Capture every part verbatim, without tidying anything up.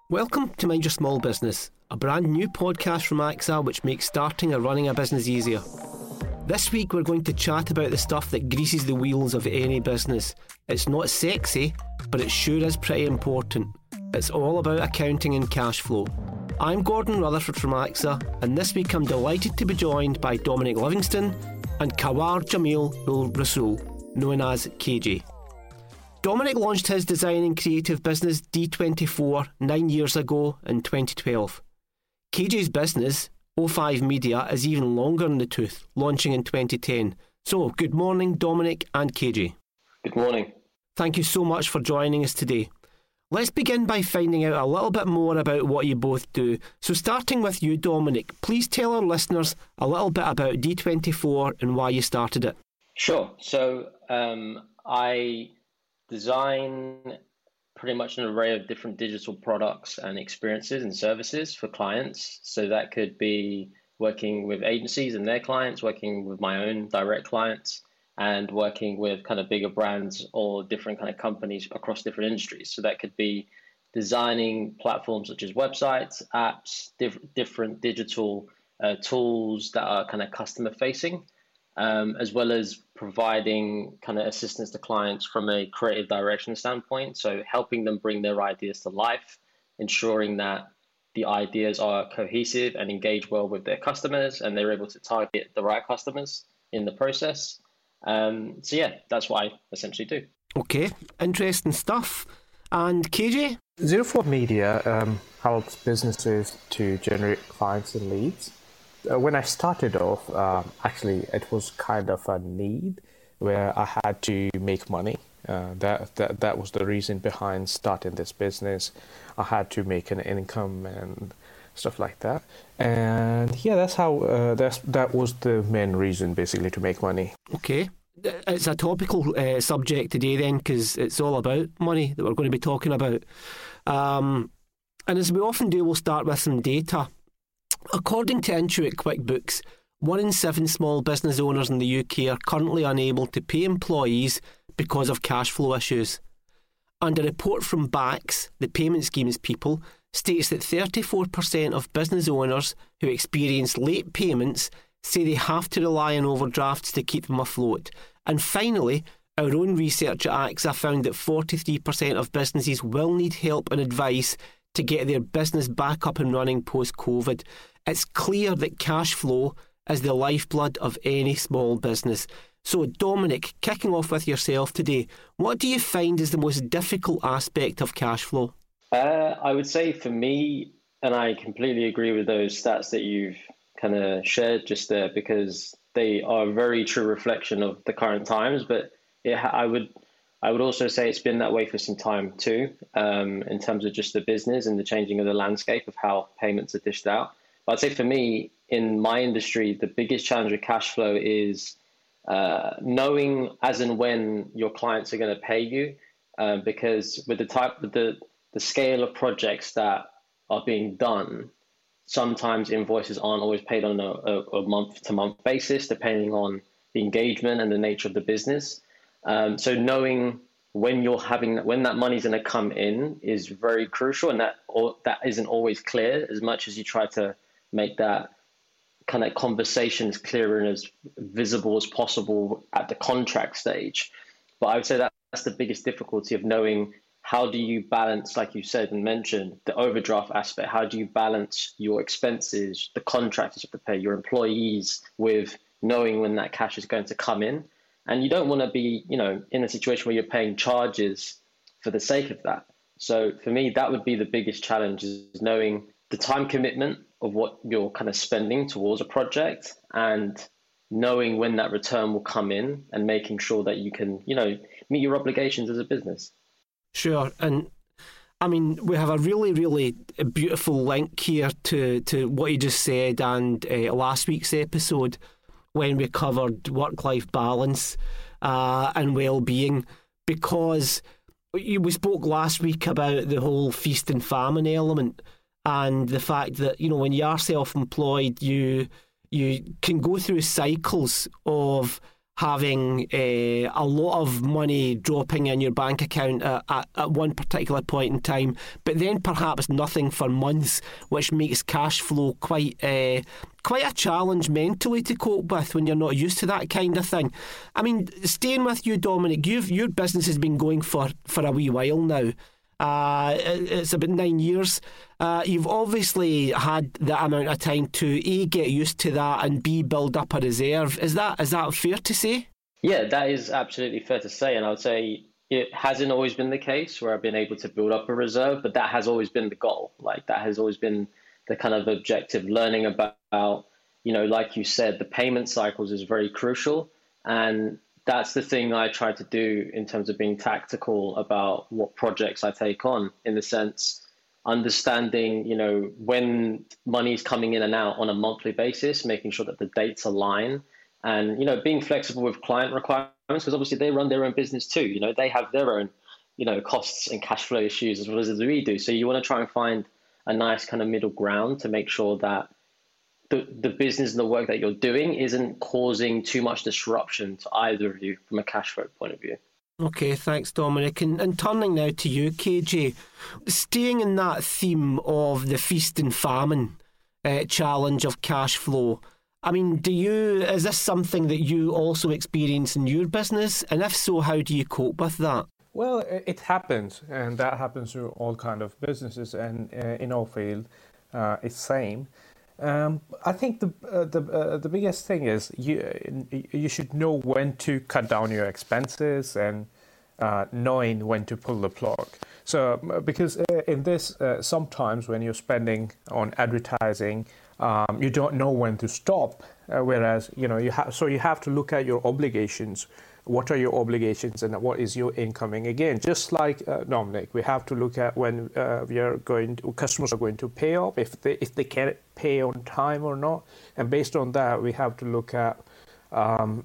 Welcome to Mind Your Small Business, a brand new podcast from A X A which makes starting or running a business easier. This week we're going to chat about the stuff that greases the wheels of any business. It's not sexy, but it sure is pretty important. It's all about accounting and cash flow. I'm Gordon Rutherford from A X A, and this week I'm delighted to be joined by Dominic Livingston and Kawar Jamil Ul Rasool, known as K J. Dominic launched his design and creative business D twenty-four nine years ago in twenty twelve. K J's business, O five Media, is even longer in the tooth, launching in twenty ten. So, good morning, Dominic and K J. Good morning. Thank you so much for joining us today. Let's begin by finding out a little bit more about what you both do. So, starting with you, Dominic, please tell our listeners a little bit about D twenty-four and why you started it. Sure. So, um, I design pretty much an array of different digital products and experiences and services for clients. So that could be working with agencies and their clients, working with my own direct clients, and working with kind of bigger brands or different kind of companies across different industries. So that could be designing platforms such as websites, apps, diff- different digital uh, tools that are kind of customer facing, um, as well as providing kind of assistance to clients from a creative direction standpoint. So helping them bring their ideas to life, ensuring that the ideas are cohesive and engage well with their customers, and they're able to target the right customers in the process. Um, so yeah, that's what I essentially do. Okay, interesting stuff. And K J? Zero Four Media um, helps businesses to generate clients and leads. Uh, when I started off, uh, actually, it was kind of a need where I had to make money. Uh, that, that that was the reason behind starting this business. I had to make an income and stuff like that. And yeah, that's how uh, that's that was the main reason, basically, to make money. Okay. It's a topical uh, subject today then, because it's all about money that we're going to be talking about. Um, and as we often do, we'll start with some data. According to Intuit QuickBooks, one in seven small business owners in the U K are currently unable to pay employees because of cash flow issues. And a report from BACS, the Payment Schemes People, states that thirty-four percent of business owners who experience late payments say they have to rely on overdrafts to keep them afloat. And finally, our own research at A X A found that forty-three percent of businesses will need help and advice to get their business back up and running post-COVID. It's clear that cash flow is the lifeblood of any small business. So, Dominic, kicking off with yourself today, what do you find is the most difficult aspect of cash flow? Uh, I would say for me, and I completely agree with those stats that you've kind of shared just there, because they are a very true reflection of the current times. But it, I would I would also say it's been that way for some time too, um, in terms of just the business and the changing of the landscape of how payments are dished out. But I'd say for me, in my industry, the biggest challenge with cash flow is uh, knowing as and when your clients are going to pay you, uh, because with the type, with the the scale of projects that are being done, sometimes invoices aren't always paid on a, a, a month-to-month basis, depending on the engagement and the nature of the business. Um, so knowing when you're having when that money's going to come in is very crucial, and that or, that isn't always clear. As much as you try to make that kind of conversation as clear and as visible as possible at the contract stage, but I would say that that's the biggest difficulty of knowing. How do you balance, like you said and mentioned, the overdraft aspect? How do you balance your expenses, the contractors you have to pay, your employees, with knowing when that cash is going to come in? And you don't want to be, you know, in a situation where you're paying charges for the sake of that. So for me, that would be the biggest challenge, is knowing the time commitment of what you're kind of spending towards a project, and knowing when that return will come in, and making sure that you can, you know, meet your obligations as a business. Sure, and I mean, we have a really, really beautiful link here to, to what you just said and uh, last week's episode when we covered work-life balance uh, and well-being, because we spoke last week about the whole feast and famine element, and the fact that, you know, when you are self-employed, you you can go through cycles of having uh, a lot of money dropping in your bank account at, at, at one particular point in time, but then perhaps nothing for months, which makes cash flow quite uh, quite a challenge mentally to cope with when you're not used to that kind of thing. I mean, staying with you, Dominic, you've, your business has been going for, for a wee while now. Uh, it's about nine years. Uh, you've obviously had that amount of time to A, get used to that, and B, build up a reserve. Is that is that fair to say? Yeah, that is absolutely fair to say. And I would say it hasn't always been the case where I've been able to build up a reserve, but that has always been the goal. Like that has always been the kind of objective. Learning about, you know, like you said, the payment cycles is very crucial. And that's the thing I try to do in terms of being tactical about what projects I take on, in the sense understanding, you know, when money is coming in and out on a monthly basis, making sure that the dates align, and, you know, being flexible with client requirements, because obviously they run their own business too. You know, they have their own, you know, costs and cash flow issues as well as we do. So you want to try and find a nice kind of middle ground to make sure that the, the business and the work that you're doing isn't causing too much disruption to either of you from a cash flow point of view. Okay, thanks, Dominic. And, and turning now to you, K J, staying in that theme of the feast and famine uh, challenge of cash flow, I mean, do you, is this something that you also experience in your business? And if so, how do you cope with that? Well, it happens, and that happens to all kind of businesses, and uh, in our field, uh, it's same. Um, I think the uh, the uh, the biggest thing is you you should know when to cut down your expenses, and uh, knowing when to pull the plug. So because uh, in this, uh, sometimes when you're spending on advertising, um, you don't know when to stop. Uh, whereas you know you have so you have to look at your obligations. What are your obligations and what is your incoming? Again, just like uh, Dominic, we have to look at when uh, we are going to, customers are going to pay up, if they if they can pay on time or not. And based on that, we have to look at um,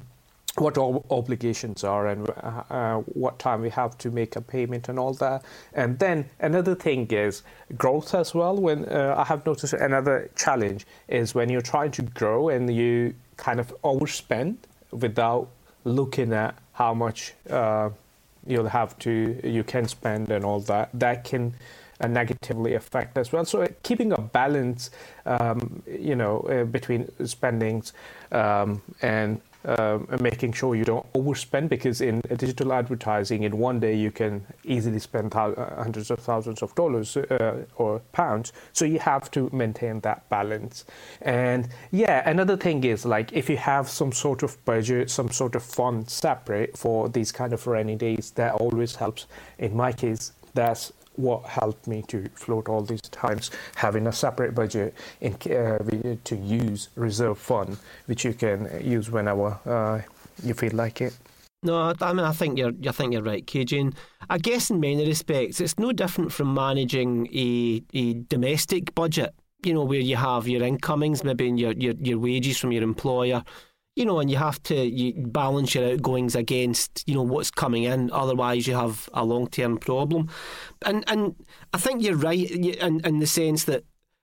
what all obligations are and uh, uh, what time we have to make a payment and all that. And then another thing is growth as well. When uh, I have noticed another challenge is when you're trying to grow and you kind of overspend without looking at how much uh, you'll have to, you can spend and all that, that can uh, negatively affect as well. So uh, keeping a balance, um, you know, uh, between spendings um, and um, making sure you don't overspend, because in digital advertising, in one day you can easily spend th- hundreds of thousands of dollars uh, or pounds. So you have to maintain that balance. And yeah, another thing is, like, if you have some sort of budget, some sort of fund separate for these kind of rainy days, that always helps. In my case, that's what helped me to float all these times, having a separate budget in, uh, to use reserve fund, which you can use whenever uh, you feel like it. No, I mean, I think you're, I think you're right, K J. And I guess in many respects, it's no different from managing a a domestic budget. You know, where you have your incomings, maybe in your your, your wages from your employer. You know, and you have to you balance your outgoings against, you know, what's coming in. Otherwise, you have a long-term problem. And and I think you're right in, in the sense that,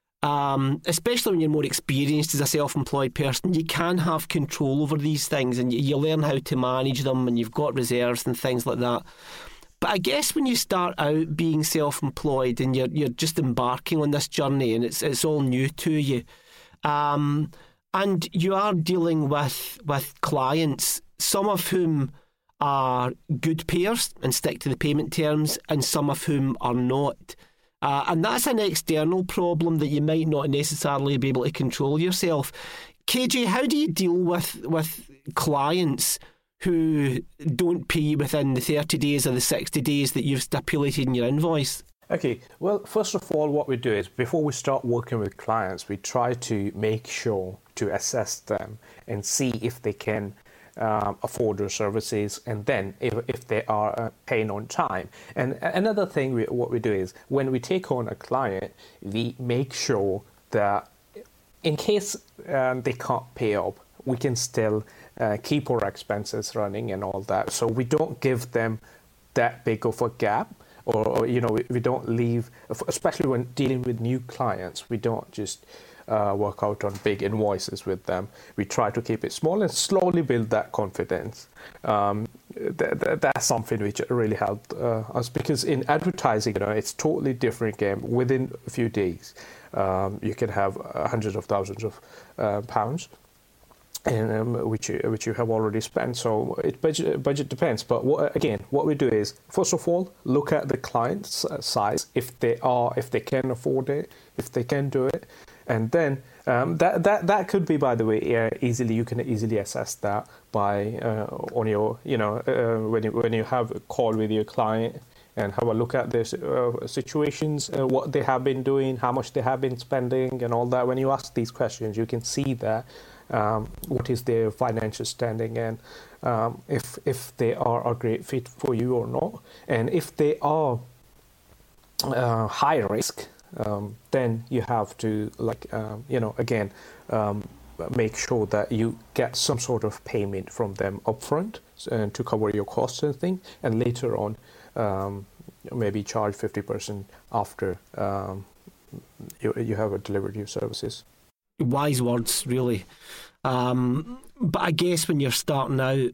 um, especially when you're more experienced as a self-employed person, you can have control over these things, and you, you learn how to manage them, and you've got reserves and things like that. But I guess when you start out being self-employed and you're you're just embarking on this journey, and it's it's all new to you, um. And you are dealing with, with clients, some of whom are good payers and stick to the payment terms, and some of whom are not. Uh, and that's an external problem that you might not necessarily be able to control yourself. K J, how do you deal with, with clients who don't pay you within the thirty days or the sixty days that you've stipulated in your invoice? Okay, well, first of all, what we do is before we start working with clients, we try to make sure to assess them and see if they can um, afford our services, and then if, if they are uh, paying on time. And another thing, we, what we do is when we take on a client, we make sure that in case um, they can't pay up, we can still uh, keep our expenses running and all that. So we don't give them that big of a gap. Or, or, you know, we, we don't leave, especially when dealing with new clients, we don't just uh, work out on big invoices with them. We try to keep it small and slowly build that confidence. Um, th- th- that's something which really helped uh, us, because in advertising, you know, it's totally different game. Within a few days, um, you can have uh, hundreds of thousands of uh, pounds. And um, which you, which you have already spent. So it budget budget depends. But what, again, what we do is, first of all, look at the client's size, if they are if they can afford it, if they can do it, and then um, that that that could be, by the way, uh, easily you can easily assess that by uh, on your you know uh, when you when you have a call with your client and have a look at their uh, situations, uh, what they have been doing, how much they have been spending, and all that. When you ask these questions, you can see that. Um, what is their financial standing, and um, if if they are a great fit for you or not, and if they are uh, high risk, um, then you have to like um, you know again um, make sure that you get some sort of payment from them upfront uh, to cover your costs and things, and later on um, maybe charge fifty percent after um, you you have delivered your services. Wise words, really. Um, but I guess when you're starting out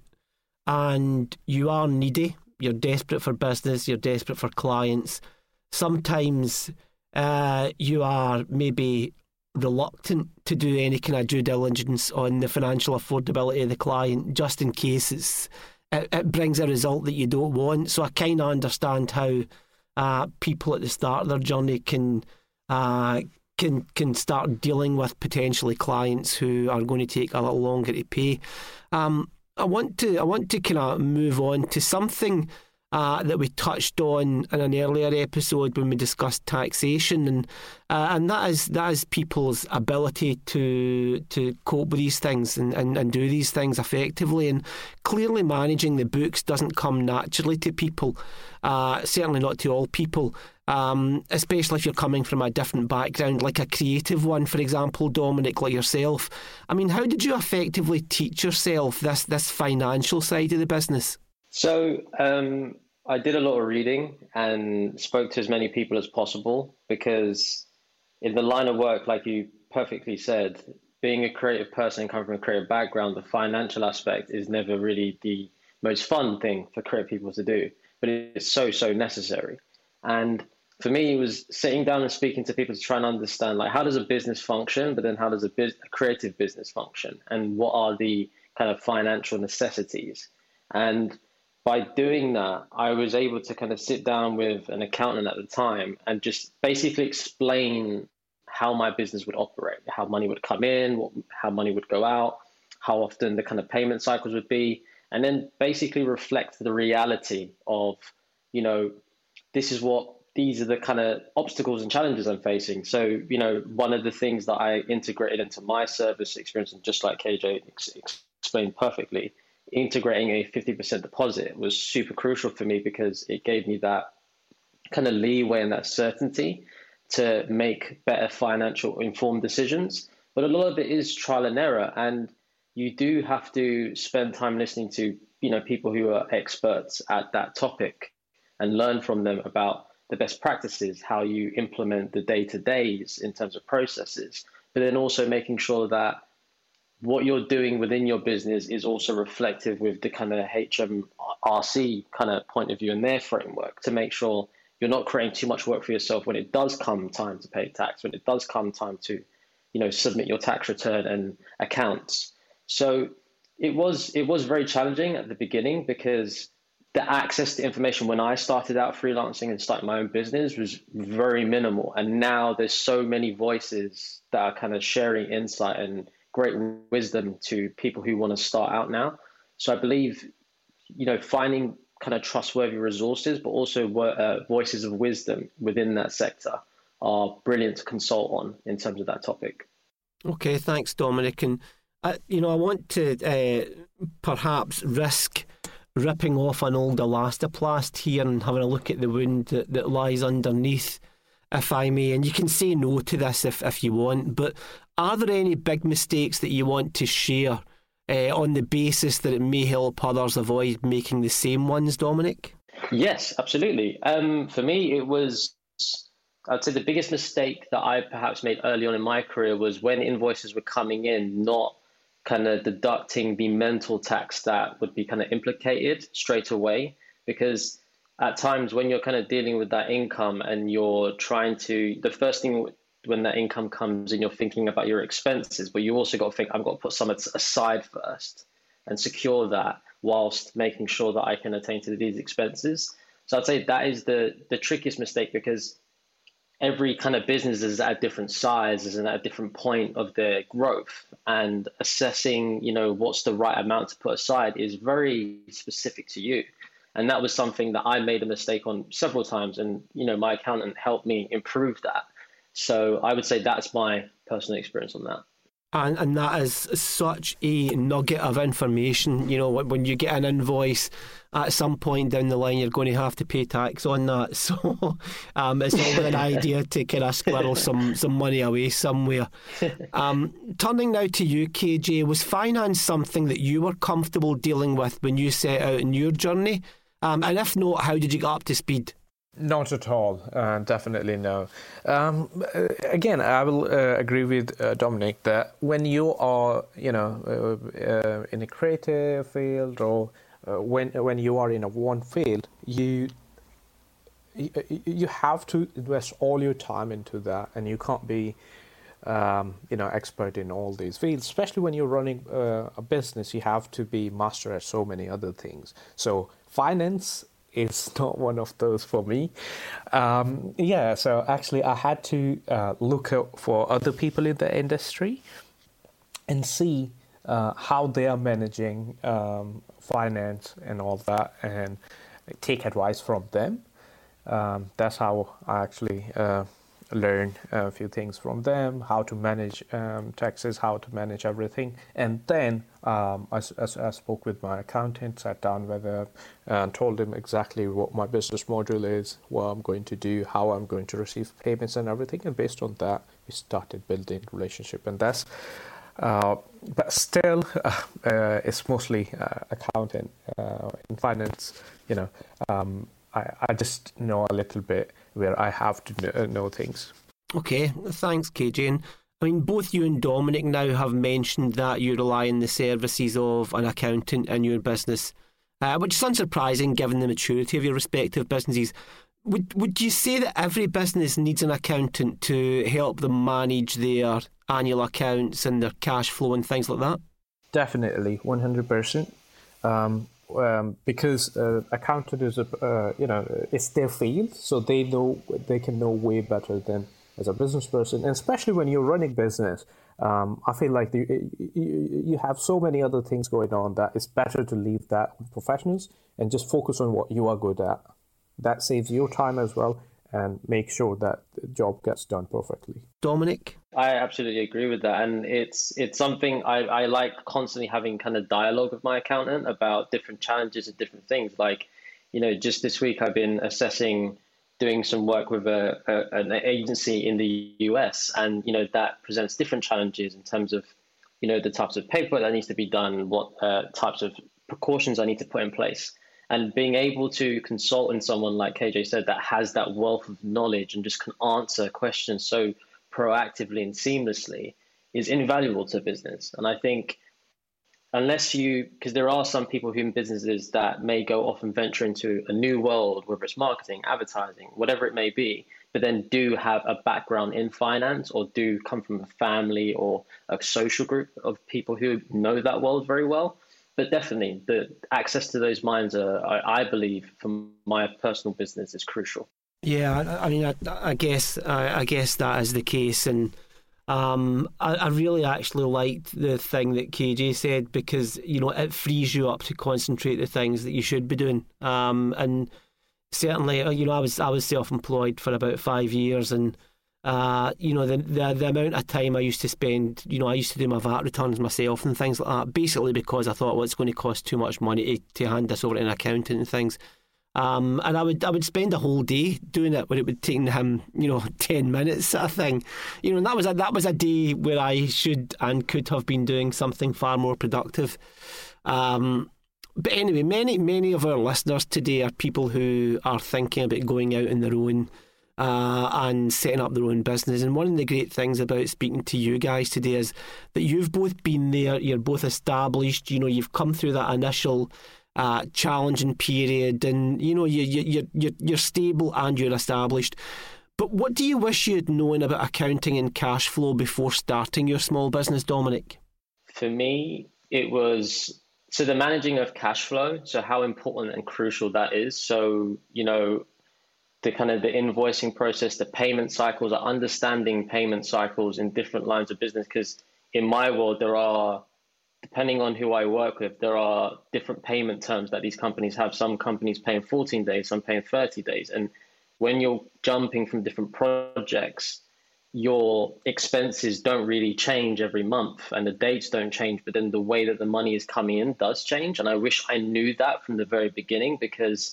and you are needy, you're desperate for business, you're desperate for clients, sometimes uh, you are maybe reluctant to do any kind of due diligence on the financial affordability of the client, just in case it's it, it brings a result that you don't want. So I kind of understand how uh, people at the start of their journey can uh, can can start dealing with potentially clients who are going to take a little longer to pay. Um, I want to I want to kind of move on to something uh, that we touched on in an earlier episode when we discussed taxation, and uh, and that is that is people's ability to to cope with these things and, and, and do these things effectively. And clearly, managing the books doesn't come naturally to people. Uh, certainly not to all people. Um, especially if you're coming from a different background, like a creative one, for example, Dominic, like yourself. I mean, how did you effectively teach yourself this this financial side of the business? So um, I did a lot of reading and spoke to as many people as possible, because in the line of work, like you perfectly said, being a creative person coming from a creative background, the financial aspect is never really the most fun thing for creative people to do, but it's so, so necessary. And for me, it was sitting down and speaking to people to try and understand, like, how does a business function, but then how does a, biz- a creative business function, and what are the kind of financial necessities? And by doing that, I was able to kind of sit down with an accountant at the time and just basically explain how my business would operate, how money would come in, what, how money would go out, how often the kind of payment cycles would be, and then basically reflect the reality of, you know, this is what these are the kind of obstacles and challenges I'm facing. So, you know, one of the things that I integrated into my service experience, and just like K J ex- explained perfectly, integrating a fifty percent deposit was super crucial for me, because it gave me that kind of leeway and that certainty to make better financial informed decisions. But a lot of it is trial and error, and you do have to spend time listening to, you know, people who are experts at that topic and learn from them about the best practices, how you implement the day-to-days in terms of processes, but then also making sure that what you're doing within your business is also reflective with the kind of H M R C kind of point of view in their framework, to make sure you're not creating too much work for yourself when it does come time to pay tax, when it does come time to, you know, submit your tax return and accounts. So it was it was very challenging at the beginning, because the access to information when I started out freelancing and starting my own business was very minimal. And now there's so many voices that are kind of sharing insight and great wisdom to people who want to start out now. So I believe, you know, finding kind of trustworthy resources, but also uh, voices of wisdom within that sector are brilliant to consult on in terms of that topic. Okay, thanks, Dominic. And, uh, you know, I want to uh, perhaps risk ripping off an old elastoplast here and having a look at the wound that, that lies underneath, if I may. And you can say no to this if, if you want, but are there any big mistakes that you want to share uh, on the basis that it may help others avoid making the same ones, Dominic? Yes, absolutely. Um, for me, it was I'd say the biggest mistake that I perhaps made early on in my career was when invoices were coming in, not kind of deducting the mental tax that would be kind of implicated straight away. Because at times when you're kind of dealing with that income and you're trying to, the first thing when that income comes in, you're thinking about your expenses, but you also got to think, I've got to put some aside first and secure that whilst making sure that I can attain to these expenses. So I'd say that is the the trickiest mistake, because every kind of business is at a different size, is at a different point of their growth, and assessing, you know, what's the right amount to put aside is very specific to you. And that was something that I made a mistake on several times, and, you know, my accountant helped me improve that. So I would say that's my personal experience on that. And and that is such a nugget of information. You know, when you get an invoice, at some point down the line, you're going to have to pay tax on that. So um, it's all an idea to kind of squirrel some, some money away somewhere. Um, turning now to you, K J, was finance something that you were comfortable dealing with when you set out on your journey? Um, and if not, how did you get up to speed? Not at all. Uh, definitely no. Um, again, I will uh, agree with uh, Dominic that when you are, you know, uh, uh, in a creative field, or uh, when when you are in a one field, you you have to invest all your time into that, and you can't be, um, you know, expert in all these fields. Especially when you're running uh, a business, you have to be master at so many other things. So finance is not one of those for me. Um, yeah, so actually I had to uh, look out for other people in the industry and see uh, how they are managing um, finance and all that, and take advice from them. Um, that's how I actually uh, learned a few things from them, how to manage um, taxes, how to manage everything. And then um, I, I, I spoke with my accountant, sat down with him, and told him exactly what my business model is, what I'm going to do, how I'm going to receive payments and everything. And based on that, we started building relationship. And that's, uh, but still, uh, uh, it's mostly uh, accounting. Uh, in finance, you know, um, I, I just know a little bit where I have to know things. Okay, thanks, K J. And, I mean, both you and Dominic now have mentioned that you rely on the services of an accountant in your business, uh, which is unsurprising given the maturity of your respective businesses. Would would you say that every business needs an accountant to help them manage their annual accounts and their cash flow and things like that? Definitely, one hundred percent. Um, Um, because uh, accountant is a uh, you know, it's their field, so they know, they can know way better than as a business person, and especially when you're running business. Um, I feel like the, you, you have so many other things going on that it's better to leave that with professionals and just focus on what you are good at. That saves your time as well, and make sure that the job gets done perfectly. Dominic? I absolutely agree with that. And it's it's something I, I like constantly having kind of dialogue with my accountant about different challenges and different things. Like, you know, just this week I've been assessing, doing some work with a, a an agency in the U S, and, you know, that presents different challenges in terms of, you know, the types of paperwork that needs to be done, what uh, types of precautions I need to put in place. And being able to consult in someone like K J said that has that wealth of knowledge and just can answer questions so proactively and seamlessly is invaluable to business. And I think unless you, because there are some people who in businesses that may go off and venture into a new world, whether it's marketing, advertising, whatever it may be, but then do have a background in finance or do come from a family or a social group of people who know that world very well. But definitely, the access to those minds, are, I, I believe, from my personal business, is crucial. Yeah, I, I mean, I, I guess I, I guess that is the case, and um, I, I really actually liked the thing that K J said, because, you know, it frees you up to concentrate the things that you should be doing. Um, and certainly, you know, I was I was self-employed for about five years, and Uh, you know, the, the the amount of time I used to spend, you know, I used to do my V A T returns myself and things like that, basically because I thought, well, it's going to cost too much money to, to hand this over to an accountant and things. Um, and I would I would spend a whole day doing it, where it would take him, you know, ten minutes sort of thing. You know, and that was a, that was a day where I should and could have been doing something far more productive. Um, but anyway, many many of our listeners today are people who are thinking about going out on their own. uh, and setting up their own business. And one of the great things about speaking to you guys today is that you've both been there, you're both established, you know, you've come through that initial uh, challenging period, and, you know, you, you, you're, you're stable and you're established. But what do you wish you had known about accounting and cash flow before starting your small business, Dominic? For me, it was, so the managing of cash flow, so how important and crucial that is. So, you know, the kind of the invoicing process, the payment cycles, understanding payment cycles in different lines of business. Because in my world, there are, depending on who I work with, there are different payment terms that these companies have. Some companies paying fourteen days, some paying thirty days. And when you're jumping from different projects, your expenses don't really change every month and the dates don't change, but then the way that the money is coming in does change. And I wish I knew that from the very beginning, because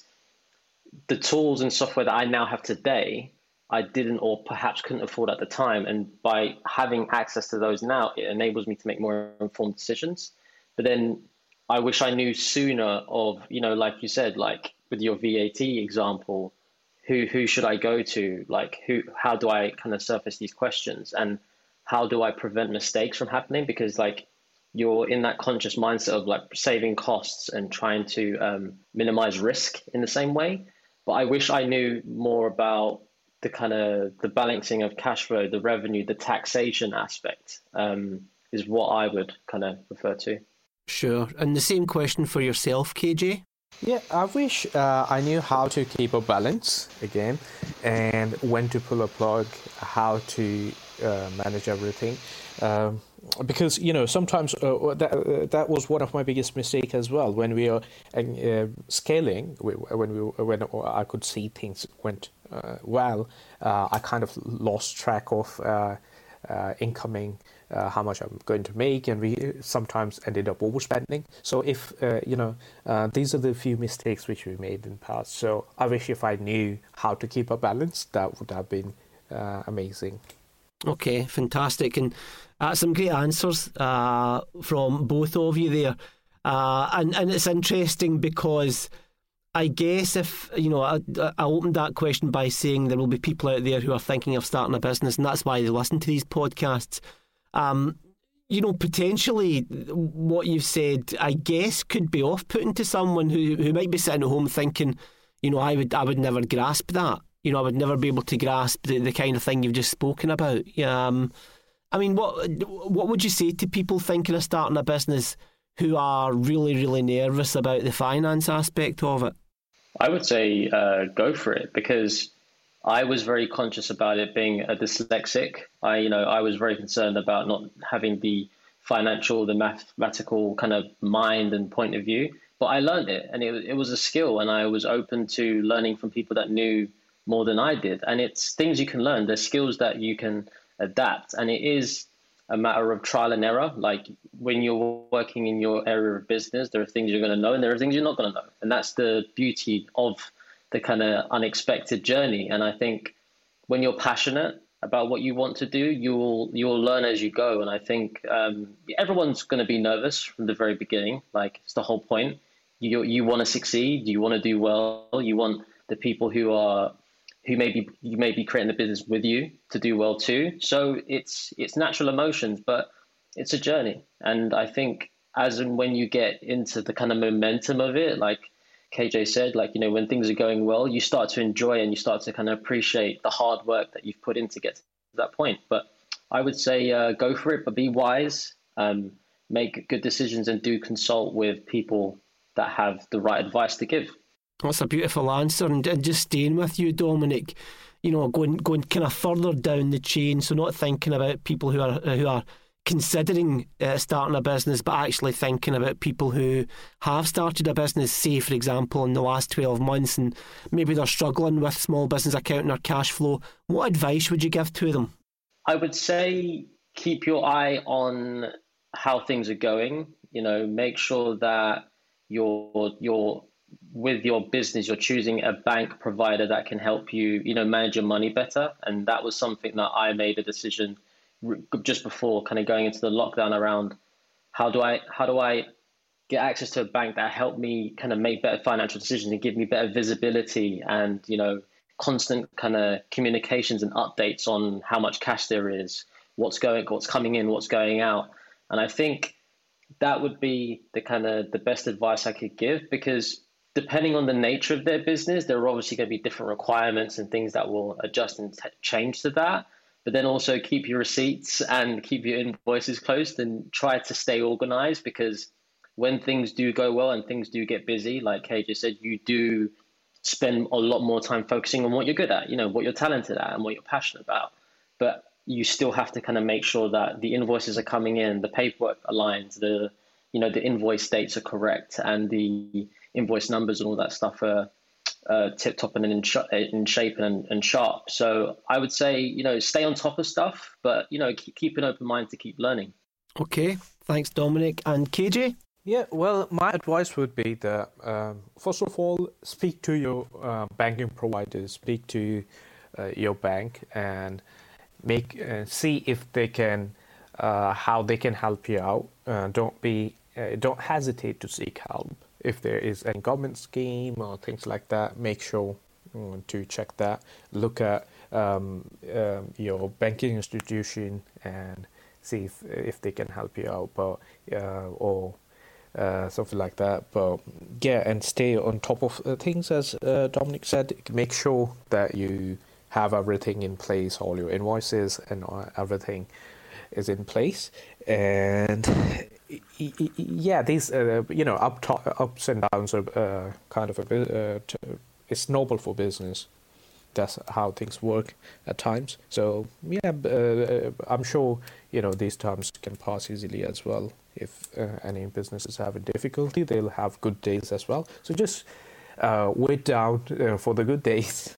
the tools and software that I now have today, I didn't or perhaps couldn't afford at the time. And by having access to those now, it enables me to make more informed decisions. But then I wish I knew sooner of, you know, like you said, like with your V A T example, who who should I go to? Like, who, how do I kind of surface these questions, and how do I prevent mistakes from happening? Because like you're in that conscious mindset of like saving costs and trying to um, minimize risk in the same way. But I wish I knew more about the kind of the balancing of cash flow, the revenue, the taxation aspect um, is what I would kind of refer to. Sure. And the same question for yourself, K J? Yeah, I wish uh, I knew how to keep a balance again, and when to pull a plug, how to uh, manage everything. Um, because, you know, sometimes uh, that uh, that was one of my biggest mistakes as well. When we are uh, scaling, when we when I could see things went uh, well, uh, I kind of lost track of uh, uh, incoming. Uh, how much I'm going to make, and we sometimes ended up overspending. So if, uh, you know, uh, these are the few mistakes which we made in the past. So I wish if I knew how to keep a balance, that would have been uh, amazing. Okay, fantastic. And uh, some great answers uh, from both of you there. Uh, and, and it's interesting because I guess if, you know, I, I opened that question by saying there will be people out there who are thinking of starting a business, and that's why they listen to these podcasts. Um, you know, potentially what you've said, I guess, could be off-putting to someone who, who might be sitting at home thinking, you know, I would I would never grasp that. You know, I would never be able to grasp the, the kind of thing you've just spoken about. Um, I mean, what what would you say to people thinking of starting a business who are really, really nervous about the finance aspect of it? I would say uh, go for it, because I was very conscious about it being a dyslexic. I, you know, I was very concerned about not having the financial, the mathematical kind of mind and point of view. But I learned it, and it, it was a skill, and I was open to learning from people that knew more than I did. And it's things you can learn. There's skills that you can adapt, and it is a matter of trial and error. Like when you're working in your area of business, there are things you're going to know, and there are things you're not going to know. And that's the beauty of the kind of unexpected journey. And I think when you're passionate about what you want to do, you'll you'll learn as you go. And I think um, everyone's going to be nervous from the very beginning. Like, it's the whole point. You you want to succeed. You want to do well. You want the people who are who may be you may be creating the business with you to do well too. So it's it's natural emotions, but it's a journey. And I think as and when you get into the kind of momentum of it, like K J said, like, you know, when things are going well, you start to enjoy and you start to kind of appreciate the hard work that you've put in to get to that point. But I would say uh, go for it, but be wise, um, make good decisions, and do consult with people that have the right advice to give. That's a beautiful answer. And, and just staying with you, Dominic, you know, going going kind of further down the chain, so not thinking about people who are who are considering uh, starting a business, but actually thinking about people who have started a business, say, for example, in the last twelve months, and maybe they're struggling with small business accounting or cash flow. What advice would you give to them? I would say keep your eye on how things are going. You know, make sure that you're, you're with your business, you're choosing a bank provider that can help you, you know, manage your money better. And that was something that I made a decision just before kind of going into the lockdown around how do I how do I get access to a bank that helped me kind of make better financial decisions and give me better visibility and, you know, constant kind of communications and updates on how much cash there is, what's going, what's coming in, what's going out. And I think that would be the kind of the best advice I could give, because depending on the nature of their business, there are obviously going to be different requirements and things that will adjust and t- change to that. But then also keep your receipts and keep your invoices closed and try to stay organized, because when things do go well and things do get busy, like K J said, you do spend a lot more time focusing on what you're good at, you know, what you're talented at and what you're passionate about. But you still have to kind of make sure that the invoices are coming in, the paperwork aligns, the, you know, the invoice dates are correct, and the invoice numbers and all that stuff are uh, tip top and in, sh- in shape and, and sharp. So I would say, you know, stay on top of stuff, but, you know, keep, keep an open mind to keep learning. Okay, thanks, Dominic. And K J? Yeah, well, my advice would be that, um, first of all, speak to your uh, banking providers, speak to uh, your bank, and make uh, see if they can, uh, how they can help you out. Uh, don't be, uh, don't hesitate to seek help. If there is a government scheme or things like that, make sure um, to check that. Look at um, um, your banking institution and see if if they can help you out, but uh, or uh, something like that. But yeah, and stay on top of uh, things, as uh, Dominic said. Make sure that you have everything in place, all your invoices and everything is in place. And yeah, these uh, you know up to- ups and downs are uh, kind of a bit. Uh, t- it's noble for business. That's how things work at times. So yeah, uh, I'm sure you know these times can pass easily as well. If uh, any businesses have a difficulty, they'll have good days as well. So just uh, wait down uh, for the good days.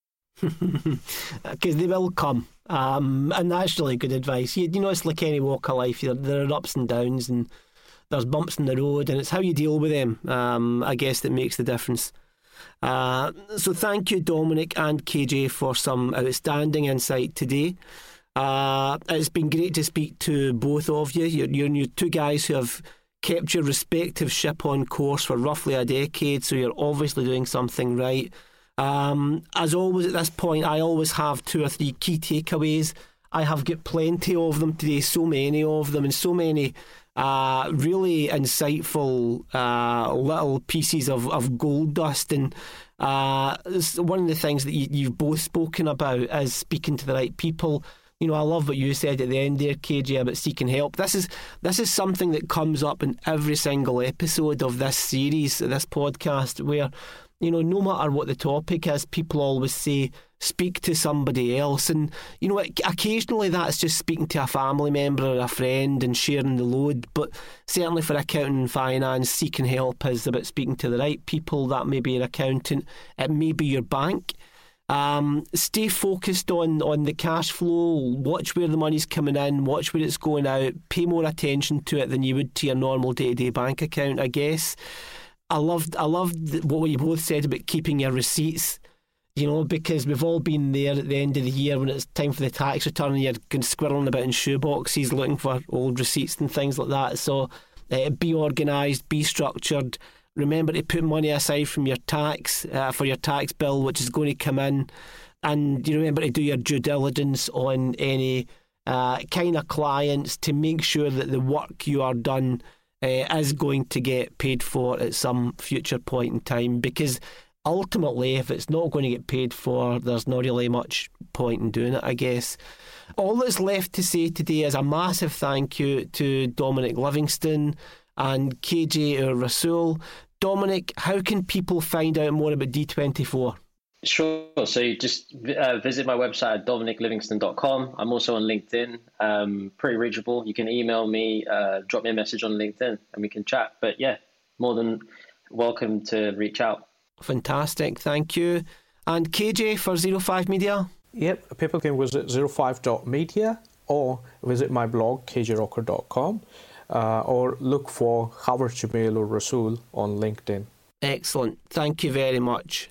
Because they will come. Um, and that's really good advice. You, you know, it's like any walk of life. There, there are ups and downs, and there's bumps in the road, and it's how you deal with them, um, I guess, that makes the difference. Uh, so thank you, Dominic and K J, for some outstanding insight today. Uh, it's been great to speak to both of you. You're, you're, you're two guys who have kept your respective ship on course for roughly a decade, so you're obviously doing something right. Um, as always at this point, I always have two or three key takeaways. I have got plenty of them today, so many of them, and so many uh, really insightful uh, little pieces of, of gold dust. And uh, one of the things that you, you've both spoken about is speaking to the right people. You know, I love what you said at the end there, K J, about seeking help. This is this is something that comes up in every single episode of this series, this podcast, where, you know, no matter what the topic is, people always say, speak to somebody else. And, you know, occasionally that's just speaking to a family member or a friend and sharing the load. But certainly for accounting and finance, seeking help is about speaking to the right people. That may be your accountant, it may be your bank. Um, stay focused on, on the cash flow, watch where the money's coming in, watch where it's going out, pay more attention to it than you would to your normal day-to-day bank account, I guess. I loved I loved what you both said about keeping your receipts, you know, because we've all been there at the end of the year when it's time for the tax return and you're going squirreling about in shoeboxes looking for old receipts and things like that. So uh, be organised, be structured. Remember to put money aside from your tax, uh, for your tax bill, which is going to come in. And you remember to do your due diligence on any uh, kind of clients to make sure that the work you are done uh, is going to get paid for at some future point in time. Because ultimately, if it's not going to get paid for, there's not really much point in doing it, I guess. All that's left to say today is a massive thank you to Dominic Livingston and K J or Rasool. Dominic, how can people find out more about D twenty-four? Sure. So you just uh, visit my website at dominic livingston dot com. I'm also on LinkedIn, um, pretty reachable. You can email me, uh, drop me a message on LinkedIn, and we can chat. But yeah, more than welcome to reach out. Fantastic. Thank you. And K J for Zero Five Media? Yep, people can visit zero five dot media or visit my blog, k j rocker dot com. Uh, or look for Howard Jamil or Rasool on LinkedIn. Excellent. Thank you very much.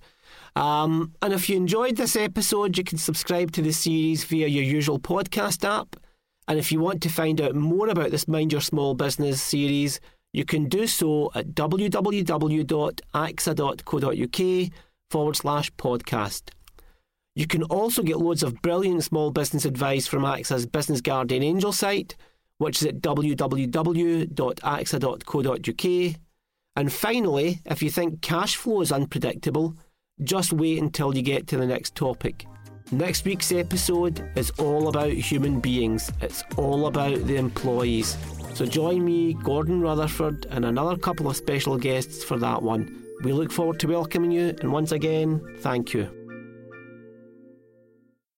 Um, and if you enjoyed this episode, you can subscribe to the series via your usual podcast app. And if you want to find out more about this Mind Your Small Business series, you can do so at w w w dot a x a dot co dot u k forward slash podcast. You can also get loads of brilliant small business advice from A X A's Business Guardian Angel site, which is at w w w dot a x a dot co dot u k. And finally, if you think cash flow is unpredictable, just wait until you get to the next topic. Next week's episode is all about human beings. It's all about the employees. So join me, Gordon Rutherford, and another couple of special guests for that one. We look forward to welcoming you, and once again, thank you.